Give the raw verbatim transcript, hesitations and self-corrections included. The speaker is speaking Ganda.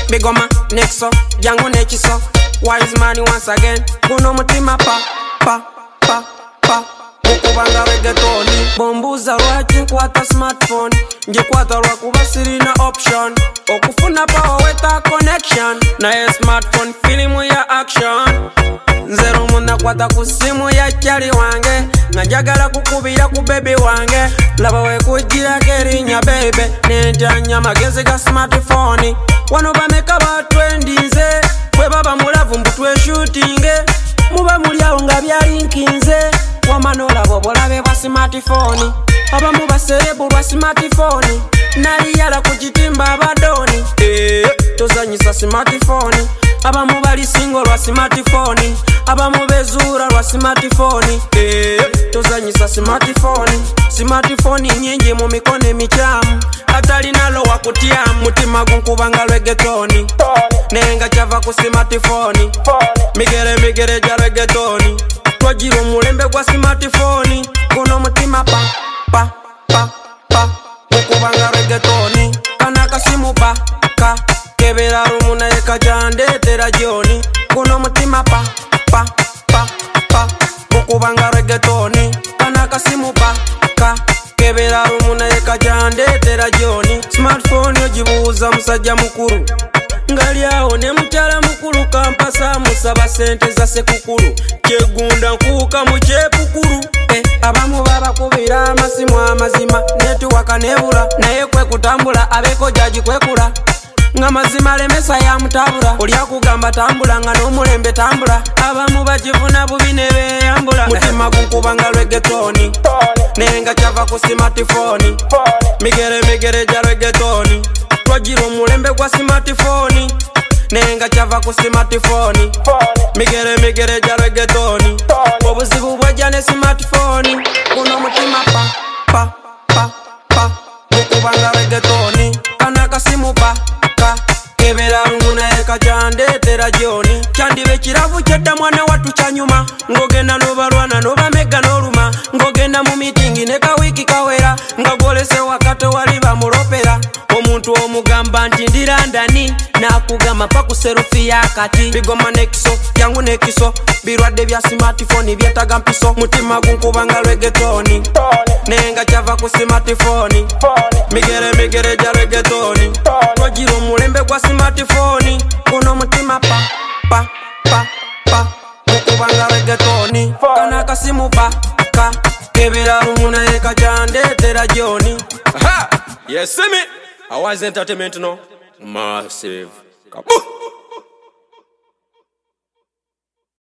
bigoma nexo jangu nechiso wise man once again kuno mutima pa pa pa pa ukubanga reggaetoni bombuza lwaki nkwata smartphone ngikwata lwakuba sirina option okufuna power weta connection naye smartphone filimu ya action nzero munda kwata ku simu ya chali wange najagala kukubira ku baby wange laba we kujira kerinya baby nentanya magezi ga smartphone wano bameka ba trendize bwe baba mulavu mbutwe shooting muba mulyawo nga byalinkinze wamanola bobolabe bwa smartphone abamu baserebu bwa smartphone nali yala kujitimba abadoni eh tozanyisa smartphone abamu bali single lwa smartphone abamu bezura lwa smartphone eh tozanyisa smartphone smartphone nyingi mu mikono michamu atali nalo wakutia mutima gunkubanga reggaetoni nenga chava ku smartphone migere migere ja reggaetoni twajiro mulembe gwa smartphone kuno mutima pa pa pa pa ukubanga reggaetoni kana kasimu pa ka kebera rumuna ekajande tera joni kuno mutima pa pa pa pa ukubanga reggaetoni kana kasimu pa ka kebera rumuna ekajande tera joni smartphone yojibuza musajja mukuru ngalyawo ne mutala mukuru kampasa musaba sente za sekukuru kyegunda nkuka mu kyepukuru eh abamu baba kubira amasimu amazima network nebula naye kwe kutambula abeko jaji kwekula nga mazima lemesa ya mutabula olya kugamba tambula nga n'omulembe tambula abamu bakivuna bubi ne beyambula mutima gunkubanga reggaetoni nenga kyava ku smartphone migere migere ja reggaetoni twajira omulembe gwa smartphone nenga kyava ku smartphone migere migere ja reggaetoni obuzibu bwajja ne smartphone kuno mutima pa pa pa pa ukubanga reggaetoni kana kasimu pa ka kebera nguna ekajande tera joni chandibe kiravu chedda mwana watu chanyuma ngogenda nobalwana nobamega noluma ngogenda mu meeting ne ka wiki kawera ngagolese wakati wali bamuropera omuntu omugamba nti ndirandani nakugama pa kuserufi yakati bigoma nexo yangu nekiso birwadde bya smartphone byetaga mpiso mutima gunkubanga reggaetoni nenga chava ku smartphone migere migere ja reggaetoni twajiro mulembe gwa smartphone kuno mutima pa pa pa pa ukubanga reggaetoni kana kasimu pa ka kebera rumuna ekajande tera joni aha yes see me I was entertainment no massive kabu